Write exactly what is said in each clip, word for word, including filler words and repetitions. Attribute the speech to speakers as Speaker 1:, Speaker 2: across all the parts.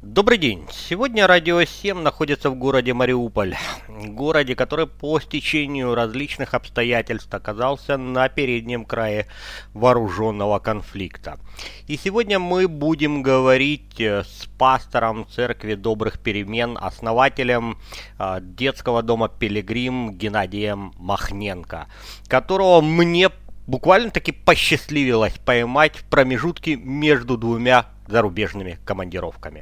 Speaker 1: Добрый день. Сегодня Радио семь находится в городе Мариуполь, городе, который по стечению различных обстоятельств оказался на переднем крае вооруженного конфликта. И сегодня мы будем говорить с пастором Церкви Добрых Перемен, основателем э, детского дома Пилигрим Геннадием Махненко, которого мне буквально-таки посчастливилось поймать в промежутке между двумя зарубежными командировками.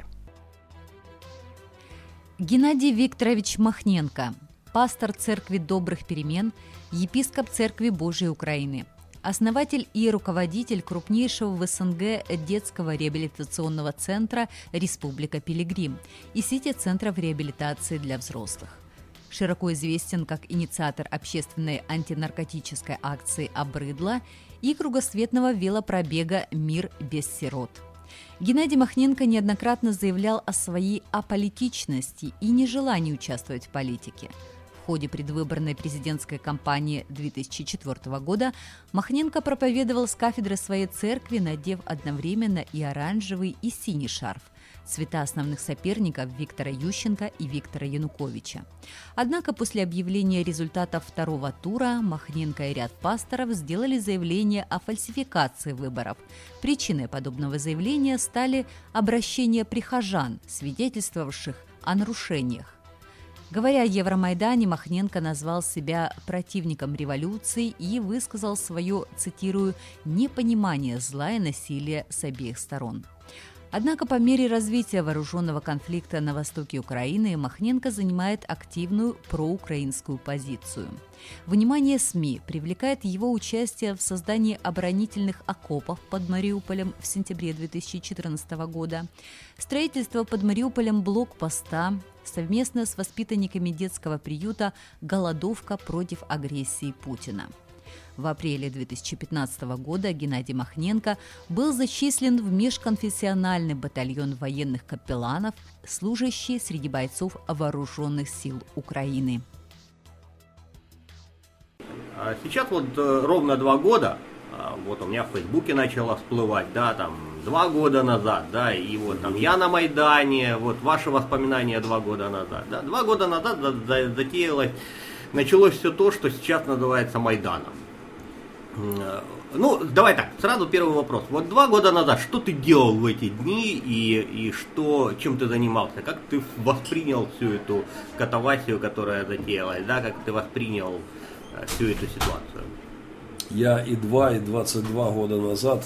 Speaker 2: Геннадий Викторович Махненко, пастор Церкви Добрых Перемен, епископ Церкви Божией Украины, основатель и руководитель крупнейшего в СНГ детского реабилитационного центра «Республика Пилигрим» и сети центров реабилитации для взрослых. Широко известен как инициатор общественной антинаркотической акции «Обрыдло» и кругосветного велопробега «Мир без сирот». Геннадий Махненко неоднократно заявлял о своей аполитичности и нежелании участвовать в политике. В ходе предвыборной президентской кампании две тысячи четвёртого года Махненко проповедовал с кафедры своей церкви, надев одновременно и оранжевый, и синий шарф, цвета основных соперников Виктора Ющенко и Виктора Януковича. Однако после объявления результатов второго тура Махненко и ряд пасторов сделали заявление о фальсификации выборов. Причиной подобного заявления стали обращения прихожан, свидетельствовавших о нарушениях. Говоря о Евромайдане, Махненко назвал себя противником революции и высказал свое, цитирую, «непонимание зла и насилия с обеих сторон». Однако по мере развития вооруженного конфликта на востоке Украины Махненко занимает активную проукраинскую позицию. Внимание СМИ привлекает его участие в создании оборонительных окопов под Мариуполем в сентябре две тысячи четырнадцатого года, строительство под Мариуполем блокпоста, совместно с воспитанниками детского приюта «Голодовка против агрессии Путина». В апреле две тысячи пятнадцатого года Геннадий Махненко был зачислен в межконфессиональный батальон военных капелланов, служащий среди бойцов вооруженных сил Украины.
Speaker 1: Сейчас вот ровно два года, вот у меня в Фейсбуке начало всплывать, да, там два года назад, да, и вот там я на Майдане, вот ваши воспоминания два года назад, да, два года назад затеялось, началось все то, что сейчас называется Майданом. Ну, давай так, сразу первый вопрос. Вот два года назад, что ты делал в эти дни и, и что, чем ты занимался? Как ты воспринял всю эту катавасию, которая затеялась, да? Как ты воспринял всю эту ситуацию?
Speaker 3: Я и два, и двадцать два года назад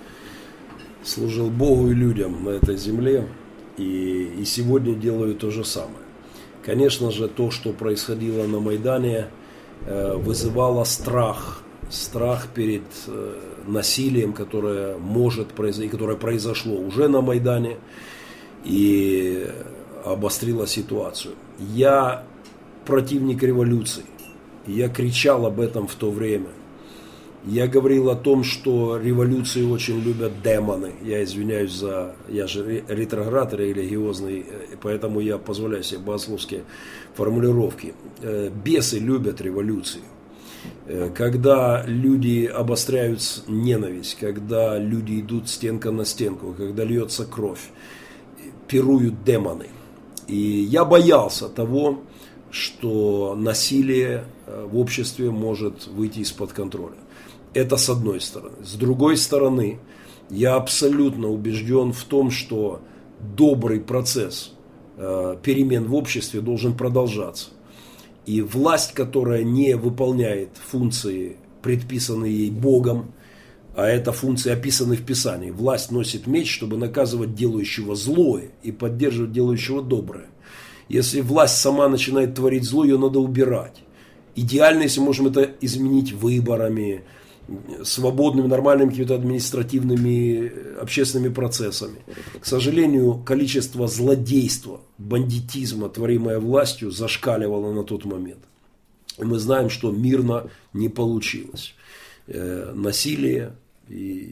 Speaker 3: служил Богу и людям на этой земле, и, и сегодня делаю то же самое. Конечно же, то, что происходило на Майдане, вызывало страх. Страх перед э, насилием, которое может произойти, которое произошло уже на Майдане и обострило ситуацию. Я противник революции. Я кричал об этом в то время. Я говорил о том, что революции очень любят демоны. Я извиняюсь за... Я же ретроград религиозный, поэтому я позволяю себе богословские формулировки. Бесы любят революции. Когда люди обостряют ненависть, когда люди идут стенка на стенку, когда льется кровь, пируют демоны. И я боялся того, что насилие в обществе может выйти из-под контроля. Это с одной стороны. С другой стороны, я абсолютно убежден в том, что добрый процесс перемен в обществе должен продолжаться. И власть, которая не выполняет функции, предписанные ей Богом, а это функции описаны в Писании. Власть носит меч, чтобы наказывать делающего злое и поддерживать делающего доброе. Если власть сама начинает творить зло, ее надо убирать. Идеально, если можем это изменить выборами, свободными, нормальными какими-то административными, общественными процессами. К сожалению, количество злодейства, бандитизма, творимое властью, зашкаливало на тот момент. И мы знаем, что мирно не получилось. Э, насилие и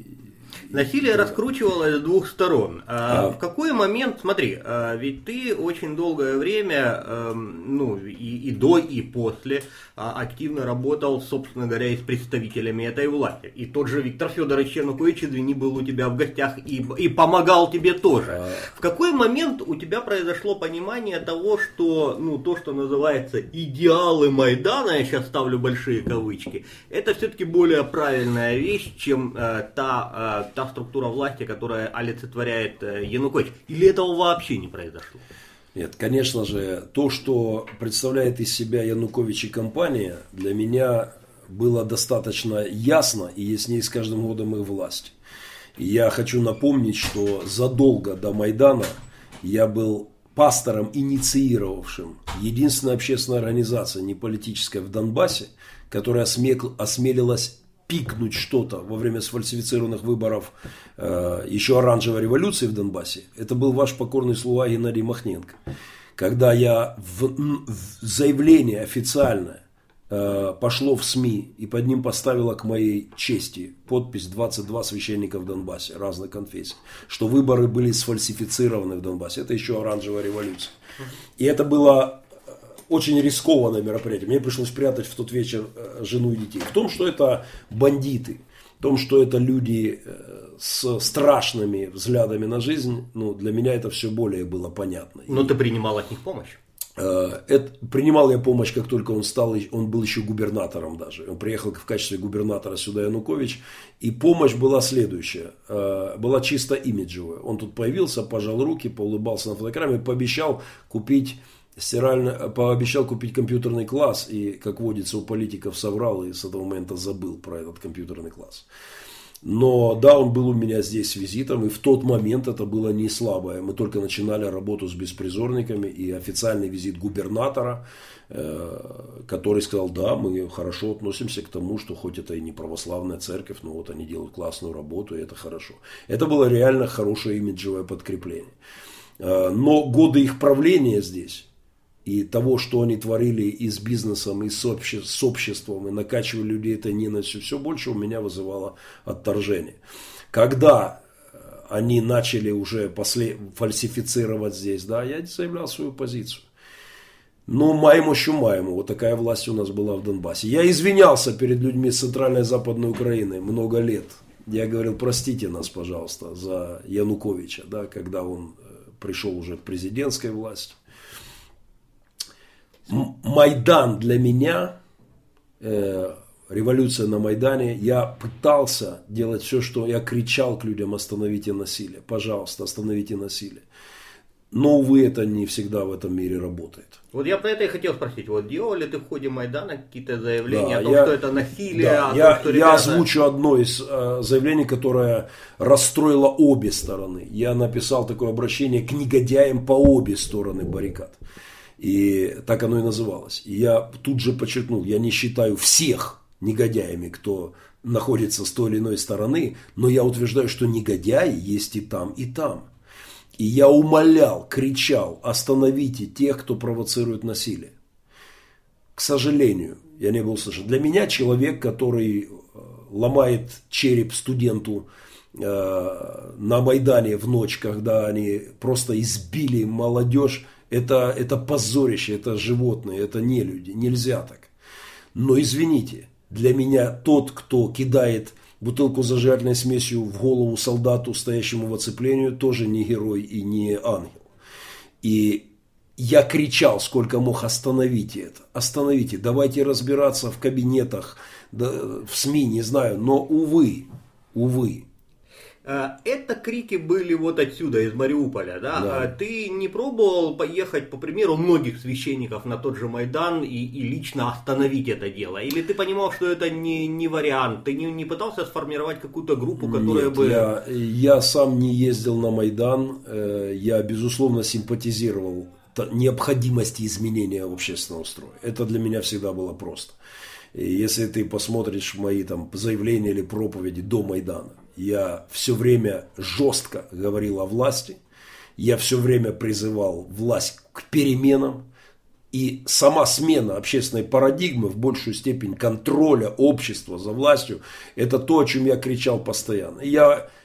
Speaker 1: Насилие раскручивалось с двух сторон. А, а в какой момент, смотри, а, ведь ты очень долгое время, а, ну и, и до, и после а, активно работал, собственно говоря, и с представителями этой власти. И тот же Виктор Федорович Янукович, извини, был у тебя в гостях и, и помогал тебе тоже. А... В какой момент у тебя произошло понимание того, что, ну, то, что называется идеалы Майдана, я сейчас ставлю большие кавычки, это все-таки более правильная вещь, чем а, та... А, та структура власти, которая олицетворяет Янукович? Или этого вообще не произошло?
Speaker 3: Нет, конечно же, то, что представляет из себя Янукович и компания, для меня было достаточно ясно и яснее с каждым годом их власти. И я хочу напомнить, что задолго до Майдана я был пастором, инициировавшим единственная общественная организация, не политическая, в Донбассе, которая осмелилась пикнуть что-то во время сфальсифицированных выборов э, еще оранжевой революции в Донбассе. Это был ваш покорный слуга Геннадий Махненко. Когда я в, в заявление официальное э, пошло в СМИ и под ним поставила к моей чести подпись двадцать два священника в Донбассе разных конфессий, что выборы были сфальсифицированы в Донбассе. Это еще оранжевая революция. И это было очень рискованное мероприятие. Мне пришлось прятать в тот вечер жену и детей. В том, что это бандиты, в том, что это люди с страшными взглядами на жизнь, ну, для меня это все более было понятно.
Speaker 1: Но и, ты принимал от них помощь?
Speaker 3: Э, это, принимал я помощь, как только он стал, он был еще губернатором даже. Он приехал в качестве губернатора сюда, Янукович. И помощь была следующая. Э, была чисто имиджевая. Он тут появился, пожал руки, поулыбался на фотограмме, пообещал купить... Стирально, пообещал купить компьютерный класс и, как водится, у политиков соврал и с этого момента забыл про этот компьютерный класс. Но да, он был у меня здесь с визитом, и в тот момент это было не слабое. Мы только начинали работу с беспризорниками, и официальный визит губернатора, э, который сказал, да, мы хорошо относимся к тому, что хоть это и не православная церковь, но вот они делают классную работу, и это хорошо. Это было реально хорошее имиджевое подкрепление. Э, но годы их правления здесь... И того, что они творили и с бизнесом, и с, обще, с обществом, и накачивали людей этой ненавистью, все больше у меня вызывало отторжение. Когда они начали уже после, фальсифицировать здесь, да, я заявлял свою позицию. Но маем еще маем, вот такая власть у нас была в Донбассе. Я извинялся перед людьми с Центральной и Западной Украины много лет. Я говорил, простите нас, пожалуйста, за Януковича, да, когда он пришел уже к президентской власти. Майдан для меня, э, революция на Майдане, я пытался делать все, что я кричал к людям: остановите насилие, пожалуйста, остановите насилие. Но, увы, это не всегда в этом мире работает.
Speaker 1: Вот я про это и хотел спросить. Вот делал ли ты в ходе Майдана какие-то заявления, да, о том,
Speaker 3: я,
Speaker 1: что это насилие?
Speaker 3: Да,
Speaker 1: о
Speaker 3: я,
Speaker 1: том, что
Speaker 3: я
Speaker 1: ребята...
Speaker 3: озвучу одно из э, заявлений, которое расстроило обе стороны. Я написал такое обращение к негодяям по обе стороны баррикад. И так оно и называлось. И я тут же подчеркнул, я не считаю всех негодяями, кто находится с той или иной стороны, но я утверждаю, что негодяи есть и там, и там. И я умолял, кричал: остановите тех, кто провоцирует насилие. К сожалению, я не был слышен. Для меня человек, который ломает череп студенту э, на Майдане в ночь, когда они просто избили молодежь, Это, это позорище, это животные, это не люди, нельзя так. Но извините, для меня тот, кто кидает бутылку с зажигательной смесью в голову солдату, стоящему в оцеплению, тоже не герой и не ангел. И я кричал, сколько мог: остановите это, остановите, давайте разбираться в кабинетах, в СМИ, не знаю, но увы, увы.
Speaker 1: Это крики были вот отсюда, из Мариуполя, да? Да. Ты не пробовал поехать, по примеру многих священников, на тот же Майдан и, и лично остановить это дело? Или ты понимал, что это не, не вариант? Ты не, не пытался сформировать какую-то группу, которая
Speaker 3: Нет,
Speaker 1: бы...
Speaker 3: Я, я сам не ездил на Майдан, я, безусловно, симпатизировал необходимости изменения общественного строя. Это для меня всегда было просто. И если ты посмотришь мои там заявления или проповеди до Майдана, я все время жестко говорил о власти, я все время призывал власть к переменам, и сама смена общественной парадигмы, в большую степень контроля общества за властью, это то, о чем я кричал постоянно. Я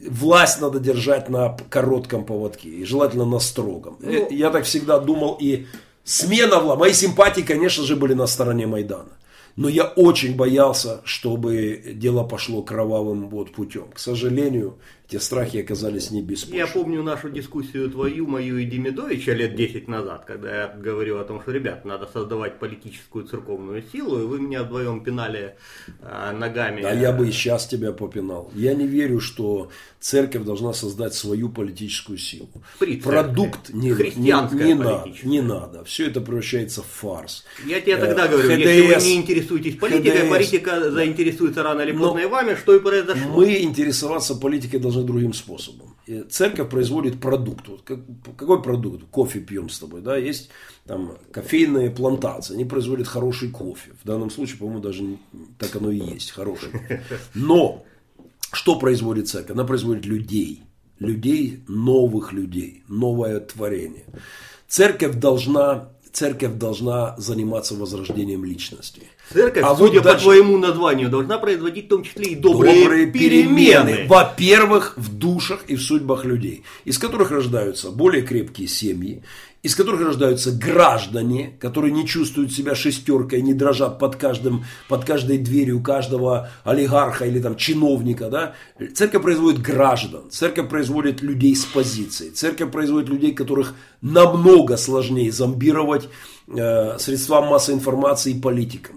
Speaker 3: власть надо держать на коротком поводке, и желательно на строгом. Ну, я так всегда думал, и смена власти, мои симпатии, конечно же, были на стороне Майдана. Но я очень боялся, чтобы дело пошло кровавым вот путем. К сожалению, эти страхи оказались не беспочвенными.
Speaker 1: Я помню нашу дискуссию твою, мою и Демидовича лет десять назад, когда я говорил о том, что, ребят, надо создавать политическую церковную силу, и вы меня вдвоем пинали а, ногами.
Speaker 3: А я бы и сейчас тебя попинал. Я не верю, что церковь должна создать свою политическую силу.
Speaker 1: При
Speaker 3: Продукт не,
Speaker 1: христианская
Speaker 3: не, не, надо, не надо. Все это превращается в фарс.
Speaker 1: Я тебе тогда говорю, ХДС, если вы не интересуетесь политикой, ХДС, политика заинтересуется рано или поздно и вами, что и произошло.
Speaker 3: Мы интересоваться политикой должны другим способом. И церковь производит продукт. Вот как, какой продукт? Кофе пьем с тобой. Да? Есть там кофейные плантации. Они производят хороший кофе. В данном случае, по-моему, даже так оно и есть. Хороший кофе. Но что производит церковь? Она производит людей. Людей, новых людей. Новое творение. Церковь должна... Церковь должна заниматься возрождением личности.
Speaker 1: Церковь, а судя вот по твоему названию, должна производить в том числе и добрые, добрые перемены. перемены.
Speaker 3: Во-первых, в душах и в судьбах людей, из которых рождаются более крепкие семьи, из которых рождаются граждане, которые не чувствуют себя шестеркой, не дрожат под, каждым, под каждой дверью каждого олигарха или там, чиновника. Да? Церковь производит граждан, церковь производит людей с позицией, церковь производит людей, которых намного сложнее зомбировать э, средствам массовой информации и политикам.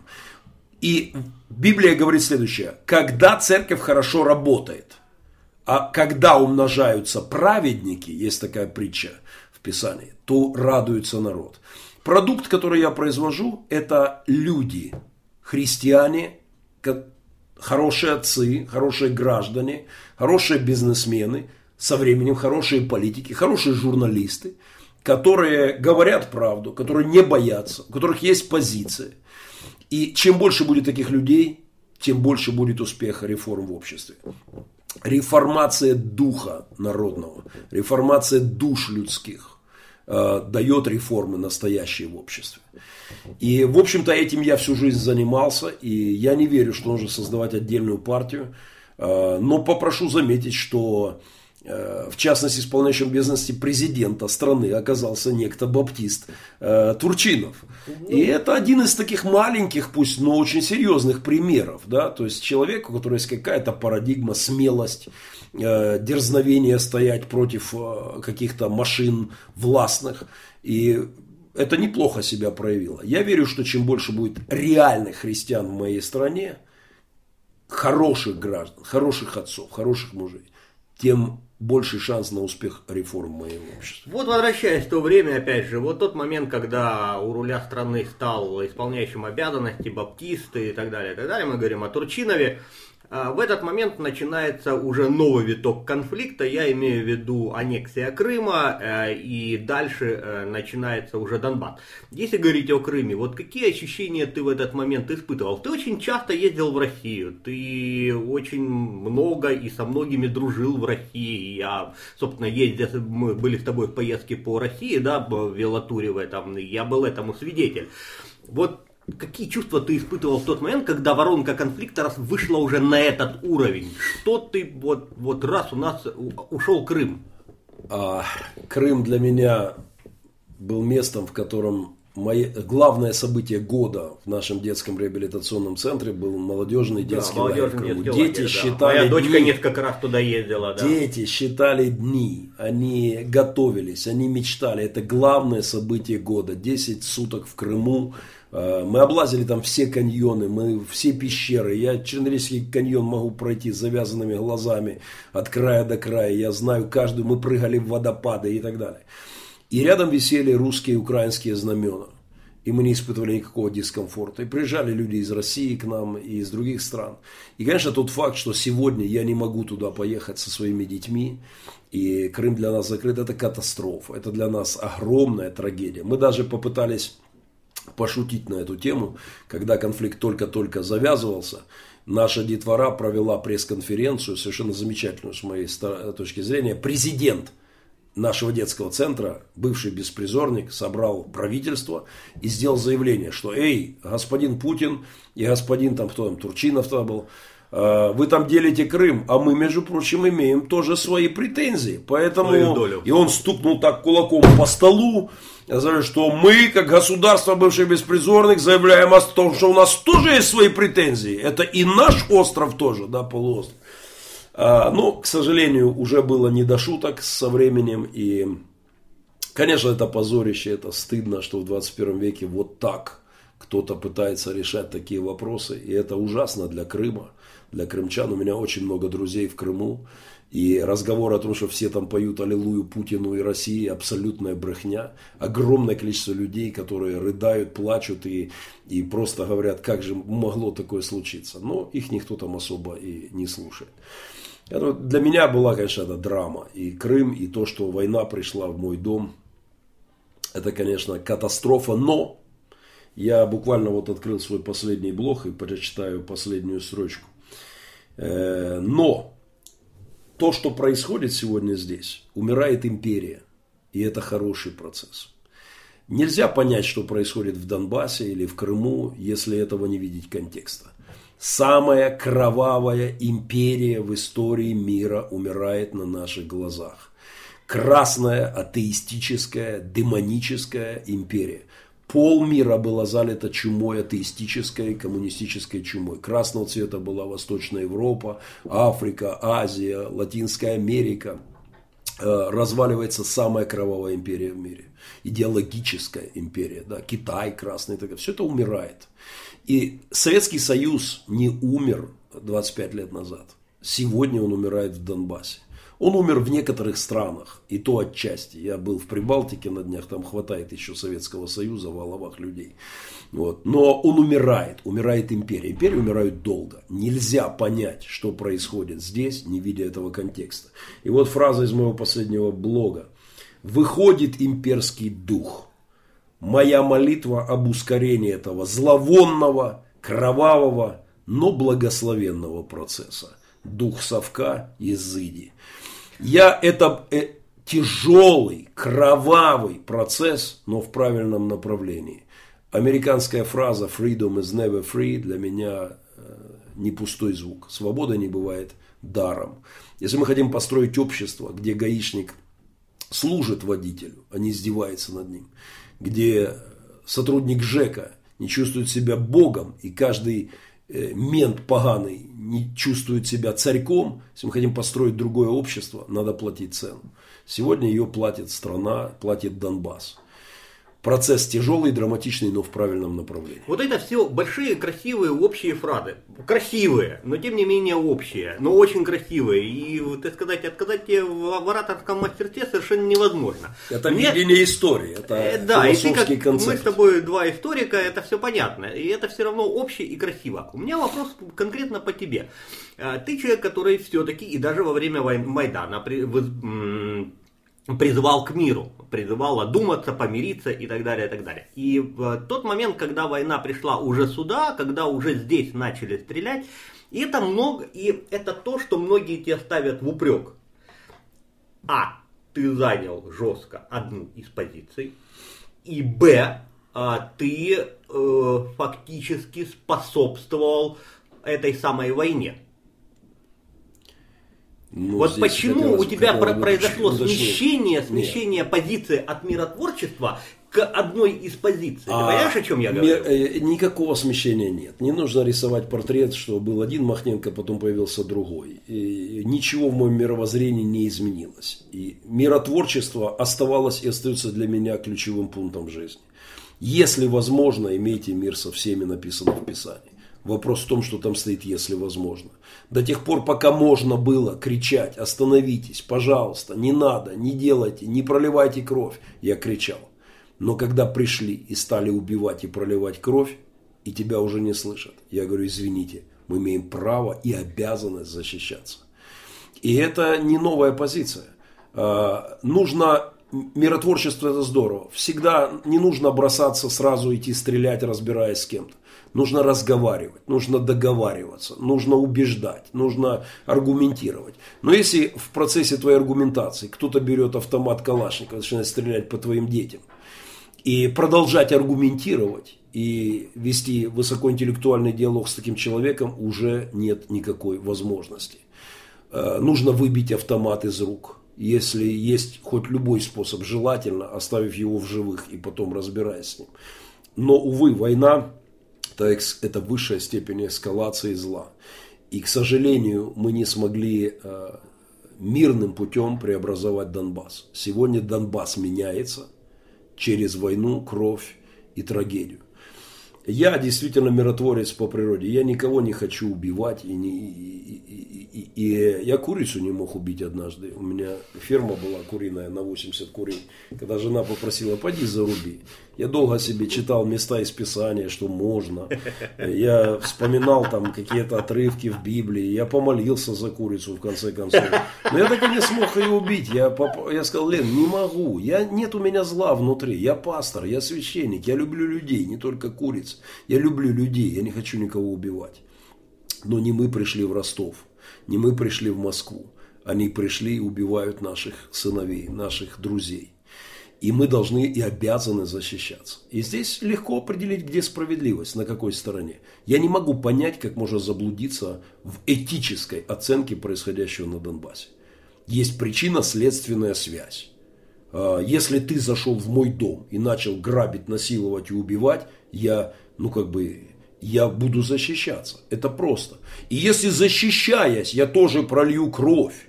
Speaker 3: И Библия говорит следующее: когда церковь хорошо работает, а когда умножаются праведники, есть такая притча в Писании, то радуется народ. Продукт, который я произвожу, это люди, христиане, хорошие отцы, хорошие граждане, хорошие бизнесмены, со временем хорошие политики, хорошие журналисты, которые говорят правду, которые не боятся, у которых есть позиция. И чем больше будет таких людей, тем больше будет успеха реформ в обществе. Реформация духа народного, реформация душ людских э, дает реформы настоящие в обществе. И, в общем-то, этим я всю жизнь занимался, и я не верю, что нужно создавать отдельную партию, э, но попрошу заметить, что э, в частности, исполняющим обязанности президента страны оказался некто баптист э, Турчинов. И это один из таких маленьких, пусть, но очень серьезных примеров. Да? То есть человек, у которого есть какая-то парадигма, смелость, э, дерзновение стоять против э, каких-то машин властных. И это неплохо себя проявило. Я верю, что чем больше будет реальных христиан в моей стране, хороших граждан, хороших отцов, хороших мужей, тем больший шанс на успех реформ моего общества.
Speaker 1: Вот, возвращаясь в то время, опять же, вот тот момент, когда у руля страны стал исполняющим обязанности баптисты и так далее, и так далее, мы говорим о Турчинове. В этот момент начинается уже новый виток конфликта, я имею в виду аннексия Крыма, и дальше начинается уже Донбасс. Если говорить о Крыме, вот какие ощущения ты в этот момент испытывал? Ты очень часто ездил в Россию, ты очень много и со многими дружил в России. Я, собственно, ездил, мы были с тобой в поездке по России, да, в велотуре в этом, я был этому свидетель. Вот какие чувства ты испытывал в тот момент, когда воронка конфликта вышла уже на этот уровень? Что ты, вот, вот раз у нас ушел Крым?
Speaker 3: А, Крым для меня был местом, в котором мои, главное событие года в нашем детском реабилитационном центре был молодежный детский да, лагерь в Крыму. Дети лагерь, считали да. Моя
Speaker 1: дочка
Speaker 3: дни,
Speaker 1: несколько раз туда ездила. Да.
Speaker 3: Дети считали дни, они готовились, они мечтали. Это главное событие года. десять суток в Крыму. Мы облазили там все каньоны, мы все пещеры. Я Чернорильский каньон могу пройти с завязанными глазами от края до края. Я знаю каждую, мы прыгали в водопады и так далее. И рядом висели русские и украинские знамена. И мы не испытывали никакого дискомфорта. И приезжали люди из России к нам и из других стран. И, конечно, тот факт, что сегодня я не могу туда поехать со своими детьми, и Крым для нас закрыт, это катастрофа. Это для нас огромная трагедия. Мы даже попытались пошутить на эту тему, когда конфликт только-только завязывался. Наша детвора провела пресс-конференцию, совершенно замечательную с моей точки зрения. Президент нашего детского центра, бывший беспризорник, собрал правительство и сделал заявление, что эй, господин Путин и господин там, кто там, Турчинов тогда был, Вы там делите Крым, а мы, между прочим, имеем тоже свои претензии. Поэтому и он стукнул так кулаком по столу, что мы, как государство бывших беспризорных, заявляем о том, что у нас тоже есть свои претензии. Это и наш остров тоже, да, полуостров. А, но, к сожалению, уже было не до шуток со временем. И, конечно, это позорище, это стыдно, что в двадцать первом веке вот так кто-то пытается решать такие вопросы. И это ужасно для Крыма, для крымчан. У меня очень много друзей в Крыму. И разговор о том, что все там поют аллилуйю Путину и России, абсолютная брехня. Огромное количество людей, которые рыдают, плачут и, и просто говорят, как же могло такое случиться. Но их никто там особо и не слушает. Это для меня была, конечно, это драма. И Крым, и то, что война пришла в мой дом, это, конечно, катастрофа. Но я буквально вот открыл свой последний блог и прочитаю последнюю строчку. Но то, что происходит сегодня здесь, умирает империя. И это хороший процесс. Нельзя понять, что происходит в Донбассе или в Крыму, если этого не видеть контекста. Самая кровавая империя в истории мира умирает на наших глазах. Красная, атеистическая, демоническая империя. Полмира было залито чумой, атеистической и коммунистической чумой. Красного цвета была Восточная Европа, Африка, Азия, Латинская Америка. Разваливается самая кровавая империя в мире. Идеологическая империя. Да, Китай красный. Все это умирает. И Советский Союз не умер двадцать пять лет назад. Сегодня он умирает в Донбассе. Он умер в некоторых странах, и то отчасти. Я был в Прибалтике на днях, там хватает еще Советского Союза в головах людей. Вот. Но он умирает, умирает империя. Империи умирают долго. Нельзя понять, что происходит здесь, не видя этого контекста. И вот фраза из моего последнего блога. «Выходит имперский дух. Моя молитва об ускорении этого зловонного, кровавого, но благословенного процесса. Дух совка изыди». Я это э, тяжелый, кровавый процесс, но в правильном направлении. Американская фраза «freedom is never free» для меня э, не пустой звук. Свобода не бывает даром. Если мы хотим построить общество, где гаишник служит водителю, а не издевается над ним, где сотрудник ЖЭКа не чувствует себя богом, и каждый мент поганый не чувствует себя царьком, если мы хотим построить другое общество, надо платить цену. Сегодня ее платит страна, платит Донбасс. Процесс тяжелый, драматичный, но в правильном направлении.
Speaker 1: Вот это все большие, красивые, общие фразы. Красивые, но тем не менее общие, но очень красивые. И, так сказать, отказать тебе в ораторском мастерстве совершенно невозможно.
Speaker 3: Это Мне... видение истории, это э, да, философский концепт.
Speaker 1: Мы с тобой два историка, это все понятно. И это все равно общее и красиво. У меня вопрос конкретно по тебе. Ты человек, который все-таки и даже во время Майдана призывал к миру, призывал одуматься, помириться и так далее, и так далее. И в тот момент, когда война пришла уже сюда, когда уже здесь начали стрелять, и это много, и это то, что многие тебе ставят в упрек. А, ты занял жестко одну из позиций, и Б, ты э, фактически способствовал этой самой войне. Ну, вот почему у тебя про- произошло смещение, смещение Нет. позиции от миротворчества к одной из позиций? А, Ты понимаешь, о чем я говорю?
Speaker 3: Ми- никакого смещения нет. Не нужно рисовать портрет, что был один Махненко, потом появился другой. И ничего в моем мировоззрении не изменилось. И миротворчество оставалось и остается для меня ключевым пунктом жизни. Если возможно, имейте мир со всеми, написано в Писании. Вопрос в том, что там стоит «если возможно». До тех пор, пока можно было кричать «остановитесь, пожалуйста, не надо, не делайте, не проливайте кровь», я кричал. Но когда пришли и стали убивать и проливать кровь, и тебя уже не слышат, я говорю: извините, мы имеем право и обязанность защищаться. И это не новая позиция. Нужно... Миротворчество — это здорово. Всегда не нужно бросаться сразу, идти стрелять, разбираясь с кем-то. Нужно разговаривать, нужно договариваться, нужно убеждать, нужно аргументировать. Но если в процессе твоей аргументации кто-то берет автомат Калашникова, начинает стрелять по твоим детям, и продолжать аргументировать, и вести высокоинтеллектуальный диалог с таким человеком уже нет никакой возможности. Нужно выбить автомат из рук. Если есть хоть любой способ, желательно, оставив его в живых и потом разбираясь с ним. Но, увы, война – это высшая степень эскалации зла. И, к сожалению, мы не смогли мирным путем преобразовать Донбасс. Сегодня Донбасс меняется через войну, кровь и трагедию. Я действительно миротворец по природе. Я никого не хочу убивать. И, не, и, и, и, и я курицу не мог убить однажды. У меня ферма была куриная на восемьдесят курей. Когда жена попросила, пойди заруби. Я долго себе читал места из Писания, что можно. Я вспоминал там какие-то отрывки в Библии. Я помолился за курицу в конце концов. Но я так и не смог ее убить. Я, я сказал, Лен, не могу. Я, нет у меня зла внутри. Я пастор, я священник. Я люблю людей, не только куриц. Я люблю людей, я не хочу никого убивать. Но не мы пришли в Ростов, не мы пришли в Москву. Они пришли и убивают наших сыновей, наших друзей. И мы должны и обязаны защищаться. И здесь легко определить, где справедливость, на какой стороне. Я не могу понять, как можно заблудиться в этической оценке происходящего на Донбассе. Есть причинно-следственная связь. Если ты зашел в мой дом и начал грабить, насиловать и убивать, я, ну как бы, я буду защищаться. Это просто. И если, защищаясь, я тоже пролью кровь,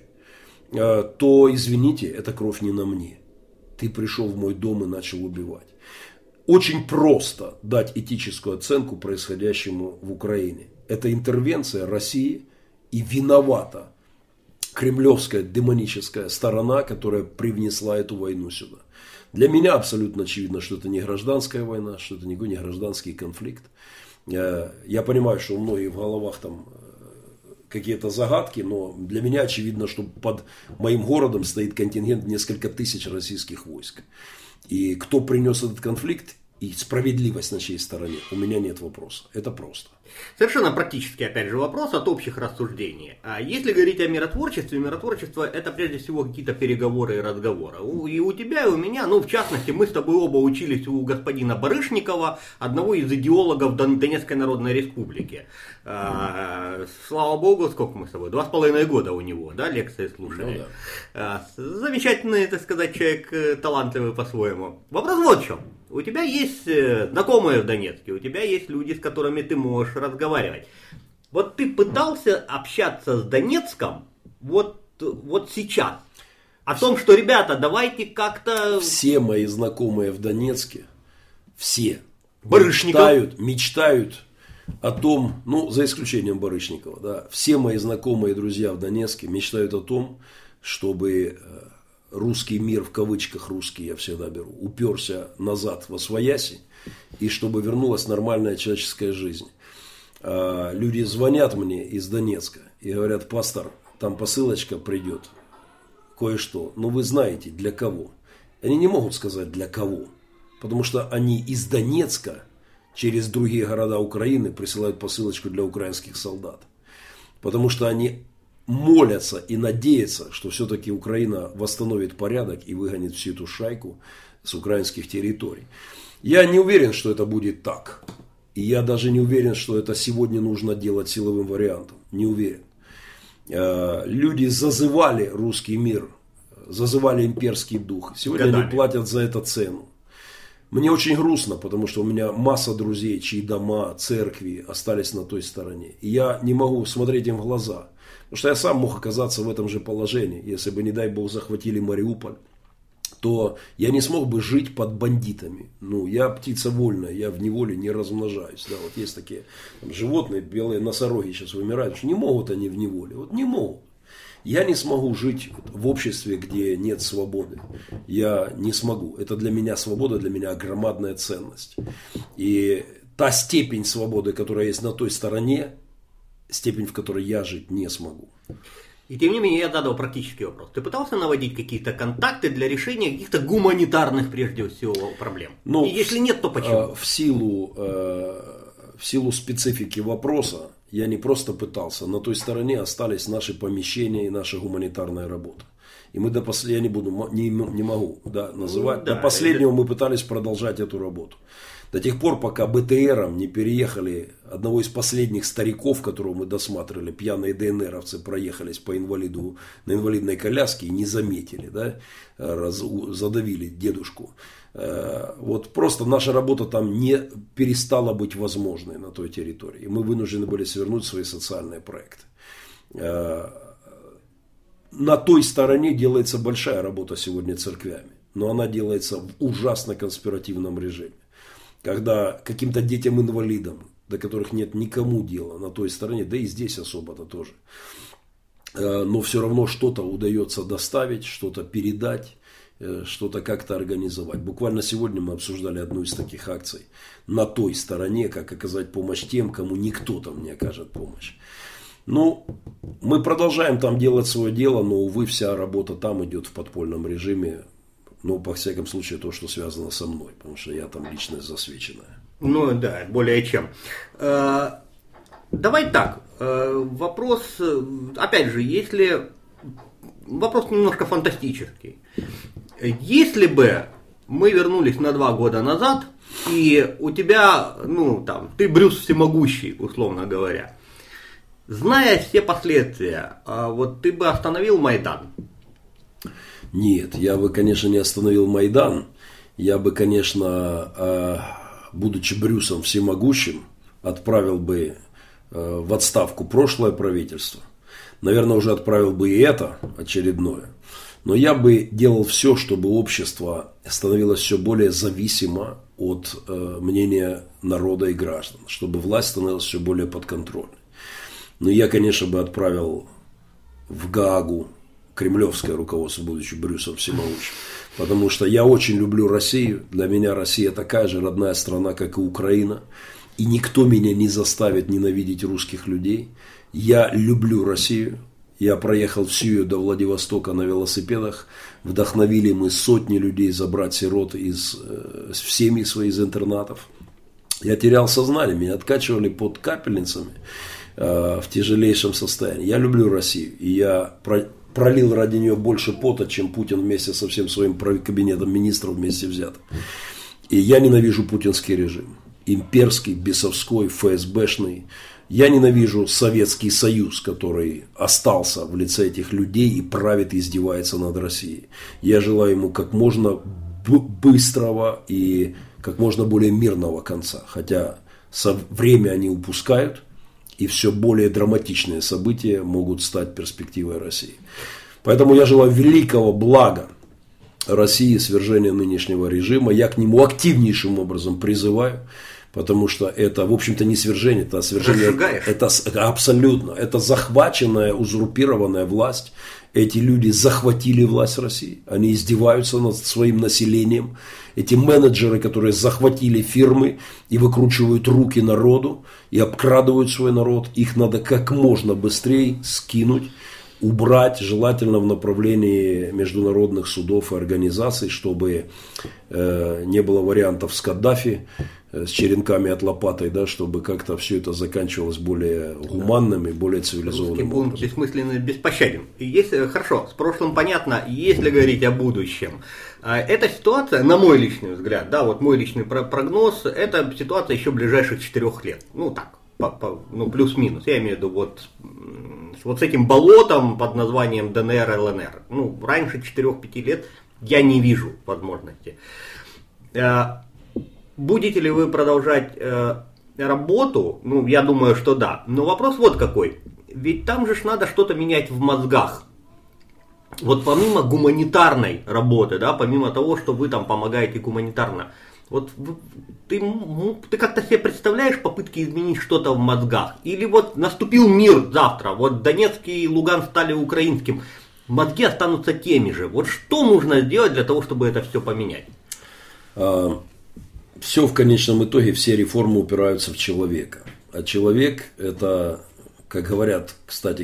Speaker 3: то, извините, эта кровь не на мне. Ты пришел в мой дом и начал убивать. Очень просто дать этическую оценку происходящему в Украине. Это интервенция России, и виновата кремлевская демоническая сторона, которая привнесла эту войну сюда. Для меня абсолютно очевидно, что это не гражданская война, что это никакой не гражданский конфликт. Я понимаю, что у многих в головах там какие-то загадки, но для меня очевидно, что под моим городом стоит контингент несколько тысяч российских войск. И кто принес этот конфликт и справедливость на чьей стороне, у меня нет вопроса. Это просто.
Speaker 1: Совершенно практически, опять же, вопрос от общих рассуждений. А если говорить о миротворчестве, миротворчество это прежде всего какие-то переговоры и разговоры. И у тебя, и у меня, ну в частности, мы с тобой оба учились у господина Барышникова, одного из идеологов Донецкой Народной Республики. А, слава богу, сколько мы с тобой? Два с половиной года у него, да, лекции слушали. Ну, да. а, замечательный, так сказать, человек, талантливый по-своему. Вопрос вот в чем. У тебя есть знакомые в Донецке, у тебя есть люди, с которыми ты можешь разговаривать. Вот ты пытался общаться с Донецком вот, вот сейчас. О том, что, ребята, давайте как-то...
Speaker 3: Все мои знакомые в Донецке, все
Speaker 1: Барышников.
Speaker 3: мечтают, мечтают о том, ну, за исключением Барышникова, да, все мои знакомые друзья в Донецке мечтают о том, чтобы... русский мир, в кавычках русский я всегда беру, уперся назад во свояси, и чтобы вернулась нормальная человеческая жизнь. Люди звонят мне из Донецка и говорят, пастор, там посылочка придет, кое-что, но вы знаете, для кого. Они не могут сказать, для кого, потому что они из Донецка через другие города Украины присылают посылочку для украинских солдат, потому что они молятся и надеются, что все-таки Украина восстановит порядок и выгонит всю эту шайку с украинских территорий. Я не уверен, что это будет так. И я даже не уверен, что это сегодня нужно делать силовым вариантом. Не уверен. Люди зазывали русский мир, зазывали имперский дух. Сегодня Годами. Они платят за это цену. Мне очень грустно, потому что у меня масса друзей, чьи дома, церкви остались на той стороне. И я не могу смотреть им в глаза. Потому что я сам мог оказаться в этом же положении. Если бы, не дай бог, захватили Мариуполь, то я не смог бы жить под бандитами. Ну, я птица вольная, я в неволе не размножаюсь. Да, вот есть такие там, животные, белые носороги сейчас вымирают. Не могут они в неволе. Вот не могут. Я не смогу жить в обществе, где нет свободы. Я не смогу. Это для меня свобода, для меня громадная ценность. И та степень свободы, которая есть на той стороне, степень, в которой я жить не смогу.
Speaker 1: И тем не менее я задал практический вопрос. Ты пытался наводить какие-то контакты для решения каких-то гуманитарных, прежде всего, проблем? Ну, и если нет, то почему?
Speaker 3: В силу, в силу специфики вопроса я не просто пытался. На той стороне остались наши помещения и наша гуманитарная работа. И мы до последнего, я не буду, не, не могу да, называть,
Speaker 1: ну, да,
Speaker 3: до последнего
Speaker 1: это...
Speaker 3: мы пытались продолжать эту работу. До тех пор, пока БТРом не переехали одного из последних стариков, которого мы досматривали, пьяные ДНРовцы проехались по инвалиду на инвалидной коляске и не заметили, да, раз, задавили дедушку. Вот просто наша работа там не перестала быть возможной на той территории. И мы вынуждены были свернуть свои социальные проекты. На той стороне делается большая работа сегодня церквями, но она делается в ужасно конспиративном режиме. Когда каким-то детям-инвалидам, до которых нет никому дела на той стороне, да и здесь особо-то тоже, но все равно что-то удается доставить, что-то передать, что-то как-то организовать. Буквально сегодня мы обсуждали одну из таких акций на той стороне, как оказать помощь тем, кому никто там не окажет помощь. Ну, мы продолжаем там делать свое дело, но, увы, вся работа там идет в подпольном режиме. Ну, по всяком случае, то, что связано со мной, потому что я там личность засвеченная.
Speaker 1: Ну, да, более чем. Э, давай так, э, вопрос, опять же, если... Вопрос немножко фантастический. Если бы мы вернулись на два года назад, и у тебя, ну, там, ты Брюс Всемогущий, условно говоря, зная все последствия, вот ты бы остановил Майдан?
Speaker 3: Нет, я бы, конечно, не остановил Майдан. Я бы, конечно, будучи Брюсом Всемогущим, отправил бы в отставку прошлое правительство. Наверное, уже отправил бы и это очередное. Но я бы делал все, чтобы общество становилось все более зависимо от э, мнения народа и граждан. Чтобы власть становилась все более подконтрольной. Но я, конечно, бы отправил в Гаагу кремлевское руководство, будучи Брюсом Всемогущим. Потому что я очень люблю Россию. Для меня Россия такая же родная страна, как и Украина. И никто меня не заставит ненавидеть русских людей. Я люблю Россию. Я проехал всю ее до Владивостока на велосипедах. Вдохновили мы сотни людей забрать сирот из, э, в семьи свои из интернатов. Я терял сознание. Меня откачивали под капельницами э, в тяжелейшем состоянии. Я люблю Россию. И я про, пролил ради нее больше пота, чем Путин вместе со всем своим кабинетом министров вместе взятым. И я ненавижу путинский режим. Имперский, бесовской, ФСБшный. Я ненавижу Советский Союз, который остался в лице этих людей и правит и издевается над Россией. Я желаю ему как можно быстрого и как можно более мирного конца. Хотя со время они упускают, и все более драматичные события могут стать перспективой России. Поэтому я желаю великого блага России, свержения нынешнего режима. Я к нему активнейшим образом призываю. Потому что это, в общем-то, не свержение, это свержение, это, это абсолютно, это захваченная, узурпированная власть. Эти люди захватили власть России, они издеваются над своим населением. Эти менеджеры, которые захватили фирмы и выкручивают руки народу и обкрадывают свой народ, их надо как можно быстрее скинуть, убрать, желательно в направлении международных судов и организаций, чтобы э, не было вариантов с Каддафи, с черенками от лопатой, да, чтобы как-то все это заканчивалось более гуманным и более цивилизованным образом.
Speaker 1: Русский бунт бессмысленно и беспощаден. Если, хорошо, с прошлым понятно, если говорить о будущем. Эта ситуация, на мой личный взгляд, да, вот мой личный прогноз, это ситуация еще ближайших четырех лет. Ну так, по, по, ну плюс-минус. Я имею в виду вот, вот с этим болотом под названием ДНР, ЛНР. Ну, раньше четырех-пяти лет я не вижу возможности. Будете ли вы продолжать э, работу? Ну, я думаю, что да. Но вопрос вот какой. Ведь там же ж надо что-то менять в мозгах. Вот помимо гуманитарной работы, да, помимо того, что вы там помогаете гуманитарно, вот ты, ты как-то себе представляешь попытки изменить что-то в мозгах? Или вот наступил мир завтра, вот Донецк и Луган стали украинским, мозги останутся теми же. Вот что нужно сделать для того, чтобы это все поменять?
Speaker 3: Все в конечном итоге, все реформы упираются в человека. А человек – это, как говорят, кстати,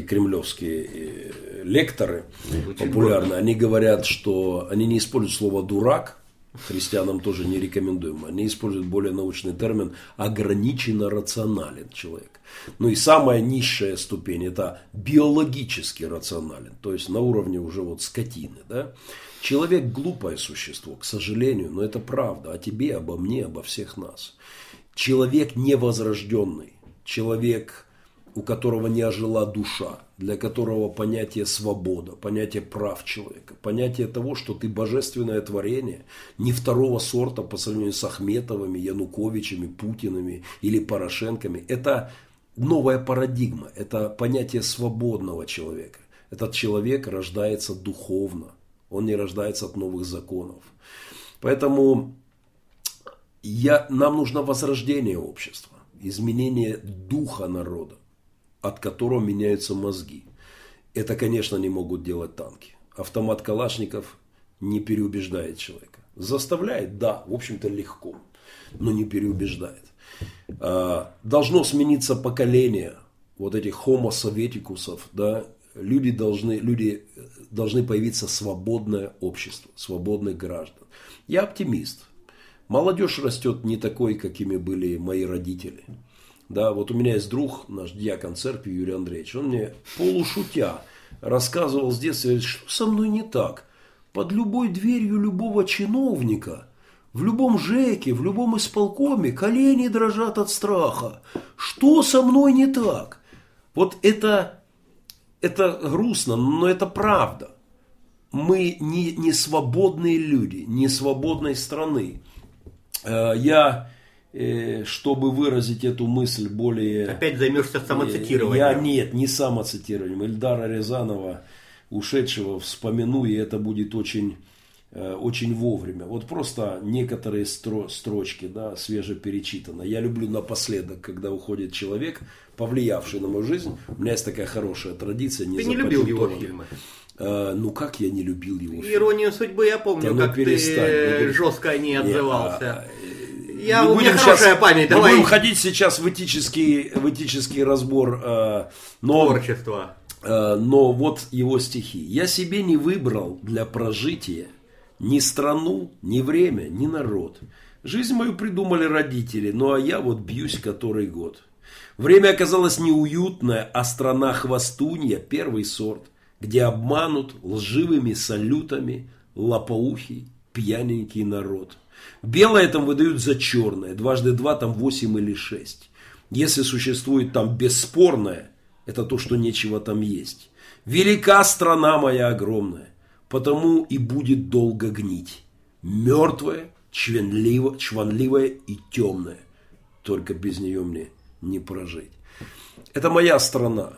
Speaker 3: кремлевские лекторы популярные, они говорят, что они не используют слово «дурак», христианам тоже не рекомендуем. Они используют более научный термин ограниченно рационален человек. Ну и самая низшая ступень это биологически рационален, то есть на уровне уже вот скотины. Да? Человек глупое существо, к сожалению, но это правда о тебе, обо мне, обо всех нас. Человек невозрожденный, человек, у которого не ожила душа, для которого понятие свобода, понятие прав человека, понятие того, что ты божественное творение, не второго сорта по сравнению с Ахметовыми, Януковичами, Путинами или Порошенками, это новая парадигма, это понятие свободного человека. Этот человек рождается духовно, он не рождается от новых законов. Поэтому я, нам нужно возрождение общества, изменение духа народа, от которого меняются мозги. Это, конечно, не могут делать танки. Автомат Калашников не переубеждает человека. Заставляет, да, в общем-то легко, но не переубеждает. Должно смениться поколение вот этих homo советикусов, да, люди должны, люди должны появиться свободное общество, свободных граждан. Я оптимист. Молодежь растет не такой, какими были мои родители. Да, вот у меня есть друг, наш диакон церкви Юрий Андреевич, он мне полушутя рассказывал с детства, говорит, что со мной не так. Под любой дверью любого чиновника, в любом ЖЭКе, в любом исполкоме колени дрожат от страха. Что со мной не так? Вот это, это грустно, но это правда. Мы не, не свободные люди, не свободной страны. Я... Чтобы выразить эту мысль более...
Speaker 1: Опять займешься самоцитированием.
Speaker 3: Я нет, не самоцитированием. Ильдара Рязанова, ушедшего, вспомяну, и это будет очень, очень вовремя. Вот просто некоторые стро, строчки, да, свежеперечитано. Я люблю напоследок, когда уходит человек, повлиявший на мою жизнь. У меня есть такая хорошая традиция.
Speaker 1: Не Ты не любил его фильмы?
Speaker 3: А, ну как я не любил его фильмы?
Speaker 1: «Иронию судьбы» я помню, да, ну, как перестань, ты жестко о ней отзывался.
Speaker 3: Не,
Speaker 1: Я, у меня хорошая память,
Speaker 3: мы
Speaker 1: давай.
Speaker 3: будем ходить сейчас в этический, в этический разбор э, но,
Speaker 1: творчества.
Speaker 3: Э, но вот его стихи. «Я себе не выбрал для прожития ни страну, ни время, ни народ. Жизнь мою придумали родители, ну а я вот бьюсь который год. Время оказалось неуютное, а страна хвостунья первый сорт, где обманут лживыми салютами лопоухий пьяненький народ. Белое там выдают за черное, дважды два там восемь или шесть. Если существует там бесспорное, это то, что нечего там есть. Велика страна моя огромная, потому и будет долго гнить. Мертвая, чванливая, чванливая и темная. Только без нее мне не прожить. Это моя страна,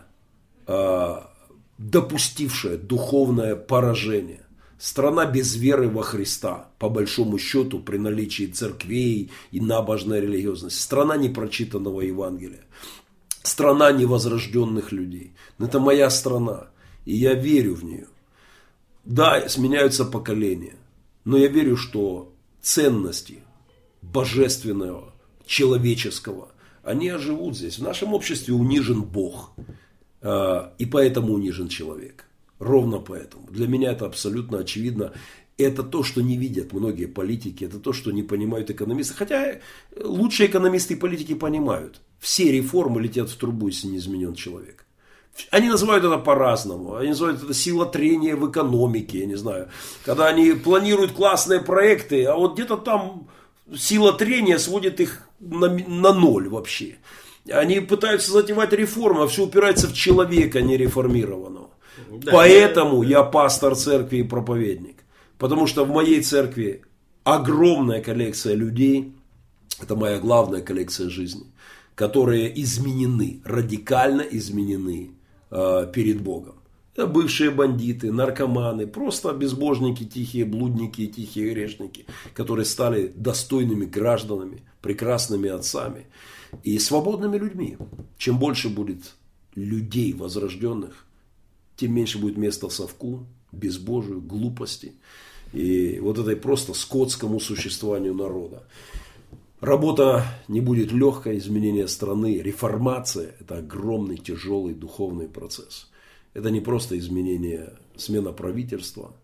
Speaker 3: допустившая духовное поражение. Страна без веры во Христа, по большому счету, при наличии церквей и набожной религиозности. Страна непрочитанного Евангелия. Страна невозрожденных людей. Это моя страна, и я верю в нее. Да, сменяются поколения, но я верю, что ценности божественного, человеческого, они оживут здесь. В нашем обществе унижен Бог, и поэтому унижен человек. Ровно поэтому. Для меня это абсолютно очевидно. Это то, что не видят многие политики, это то, что не понимают экономисты. Хотя лучшие экономисты и политики понимают. Все реформы летят в трубу, если не изменен человек. Они называют это по-разному. Они называют это сила трения в экономике, я не знаю. Когда они планируют классные проекты, а вот где-то там сила трения сводит их на, на ноль вообще. Они пытаются затевать реформы, а все упирается в человека нереформированного. Да, Поэтому да, да. я пастор церкви и проповедник. Потому что в моей церкви огромная коллекция людей, это моя главная коллекция жизни, которые изменены, радикально изменены э, перед Богом. Это бывшие бандиты, наркоманы, просто безбожники, тихие блудники, тихие грешники, которые стали достойными гражданами, прекрасными отцами и свободными людьми. Чем больше будет людей возрожденных, тем меньше будет места совку, безбожию, глупости и вот этой просто скотскому существованию народа. Работа не будет легкой, изменение страны, реформация – это огромный, тяжелый духовный процесс. Это не просто изменение, смена правительства,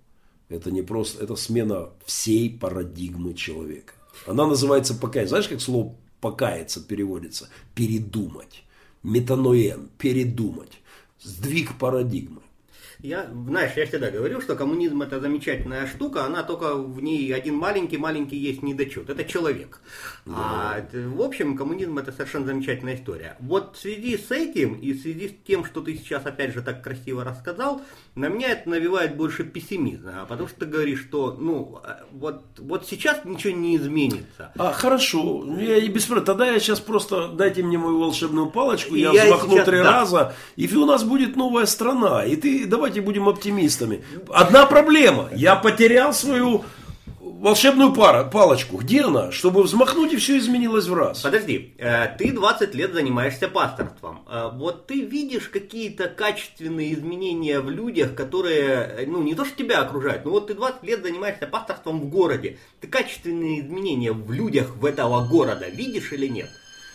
Speaker 3: Это не просто, это смена всей парадигмы человека. Она называется покаяние. Знаешь, как слово покаяться переводится? Передумать. Метаноен. Передумать. Сдвиг парадигмы.
Speaker 1: Я, знаешь, я всегда говорю, что коммунизм это замечательная штука, она только в ней один маленький-маленький есть недочет. Это человек. Да. А, в общем, коммунизм это совершенно замечательная история. Вот в связи с этим и в связи с тем, что ты сейчас опять же так красиво рассказал, на меня это навевает больше пессимизма. Потому что ты говоришь, что ну вот, вот сейчас ничего не изменится.
Speaker 3: А, хорошо. Я и без проблем. Тогда я сейчас просто дайте мне мою волшебную палочку,
Speaker 1: и
Speaker 3: я, я взмахну сейчас, три да. раза, и у нас будет новая страна. И ты давай. Давайте будем оптимистами. Одна проблема. Я потерял свою волшебную пара, палочку. Где она? Чтобы взмахнуть, и все изменилось в раз.
Speaker 1: Подожди. Ты двадцать лет занимаешься пасторством. Вот ты видишь какие-то качественные изменения в людях, которые, ну, не то что тебя окружают, но вот ты двадцать лет занимаешься пасторством в городе. Ты качественные изменения в людях в этого города видишь или нет?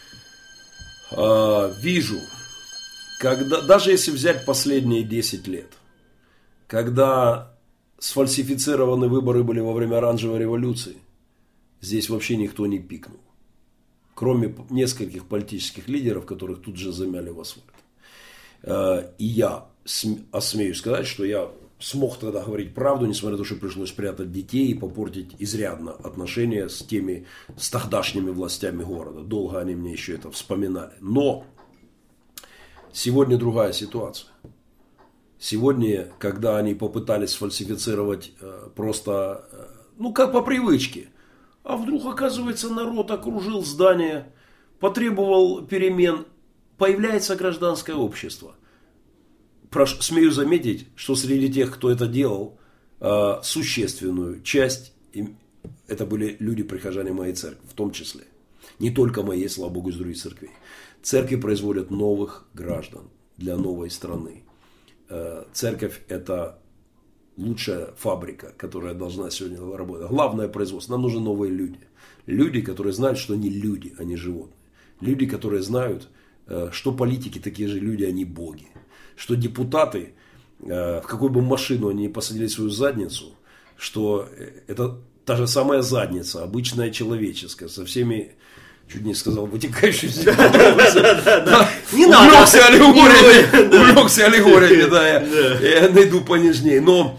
Speaker 3: А, вижу. Когда, даже если взять последние десять лет. Когда сфальсифицированы выборы были во время оранжевой революции, здесь вообще никто не пикнул. Кроме нескольких политических лидеров, которых тут же замяли в асфальт. И я осмеюсь сказать, что я смог тогда говорить правду, несмотря на то, что пришлось спрятать детей и попортить изрядно отношения с теми, с тогдашними властями города. Долго они мне еще это вспоминали. Но сегодня другая ситуация. Сегодня, когда они попытались сфальсифицировать э, просто, э, ну как по привычке, а вдруг, оказывается, народ окружил здание, потребовал перемен, появляется гражданское общество. Прош, смею заметить, что среди тех, кто это делал, э, существенную часть, это были люди-прихожане моей церкви, в том числе. Не только моей, слава Богу, из других церквей. Церкви производят новых граждан для новой страны. Церковь – это лучшая фабрика, которая должна сегодня работать. Главное производство. Нам нужны новые люди. Люди, которые знают, что они люди, а не животные. Люди, которые знают, что политики такие же люди, а не боги. Что депутаты, в какую бы машину они ни посадили свою задницу, что это та же самая задница, обычная человеческая, со всеми... Чуть не сказал, вытекающий из себя. Не надо. Увлекся аллегориями. Увлекся аллегориями, да. Я найду понежнее. Но